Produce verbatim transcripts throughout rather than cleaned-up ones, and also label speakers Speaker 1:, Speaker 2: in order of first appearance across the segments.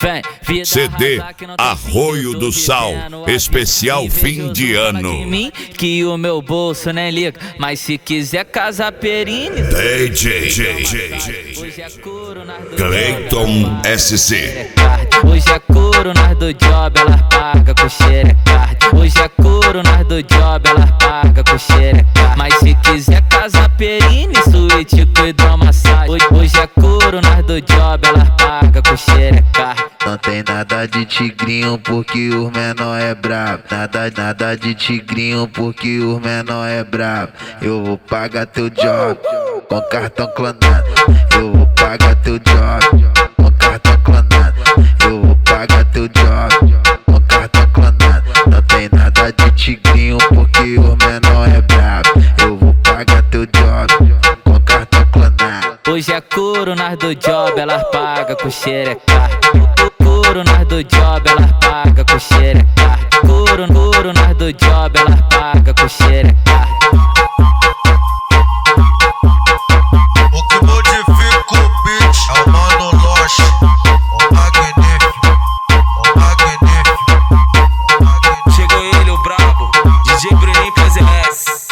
Speaker 1: C D Arroio do Sal, especial fim de ano.
Speaker 2: Mim, que o meu bolso nem liga, mas se quiser casa perine.
Speaker 1: D J Cleiton S C.
Speaker 2: Hoje é couro, nós do job, elas paga com xerecard. Hoje é couro, nós do job, elas paga com xerecard. Mas se quiser casa perine, suíte com hidromassagem. Hoje, hoje é couro, nós do job, elas paga com xerecard.
Speaker 3: Não tem nada de tigrinho porque os menor é brabo. Nada, nada de tigrinho porque os menor é brabo. Eu vou pagar teu job com cartão clonado. Eu vou pagar teu job com cartão clonado. Eu vou pagar teu job com cartão clonado. Não tem nada de tigrinho porque os menor é brabo. Eu vou pagar teu job com cartão clonado.
Speaker 2: Hoje é couro, nós do job, elas paga com xerecard. Couro, nós do job, elas paga com xerecard. Couro, couro, nós do job, elas paga com xerecard.
Speaker 4: O que modifica o beat é o Mano Loche, o magnífico, o magnífico, o magnífico.
Speaker 5: Chegou ele, o brabo, D J Bruninho P Z S.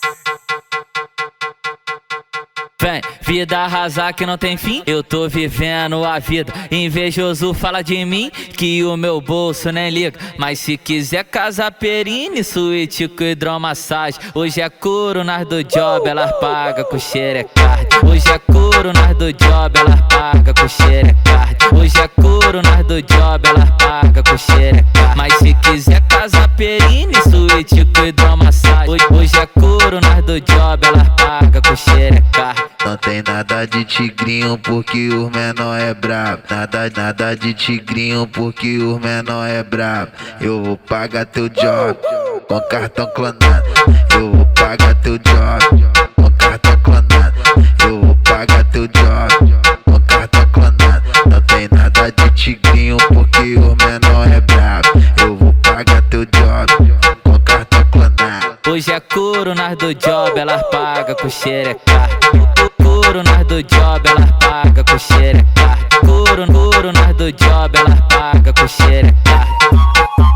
Speaker 2: Vem, vida arrasar que não tem fim, eu tô vivendo a vida. Invejoso fala de mim, que o meu bolso nem liga. Mas se quiser casa perine, suíte com hidromassagem. Hoje é couro, nós do job, elas paga com xerecard. Hoje é couro, nós do job, elas paga com xerecard. Hoje é couro, nós do job, elas paga com xerecard. Mas se quiser casa perine, suíte com hidromassagem. Hoje, hoje é couro, nós do job, elas paga com xerecard.
Speaker 3: Não tem nada de tigrinho porque os menor é brabo. Nada, nada de tigrinho porque os menor é brabo. Eu vou pagar teu job com cartão clonado. Eu vou pagar teu job com cartão clonado. Eu vou pagar teu job com cartão clonado. Não tem nada de tigrinho porque os menor é brabo. Eu vou pagar teu job com cartão clonado.
Speaker 2: Hoje é couro, nós do job, elas paga com xerecard. Couro, nós do job, elas paga com xerecard. Couro, couro, nós do job, elas paga com xerecard.